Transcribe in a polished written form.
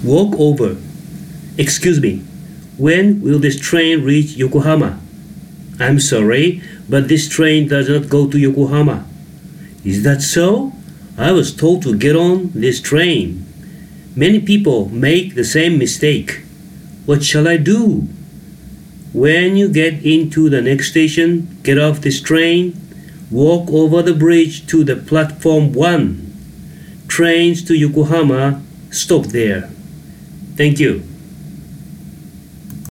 Walk over. Excuse me, when will this train reach Yokohama? I'm sorry, but this train does not go to Yokohama. Is that so? I was told to get on this train. Many people make the same mistake. What shall I do? When you get into the next station, get off this train, walk over the bridge to the platform 1. Trains to Yokohama stop there. Thank you.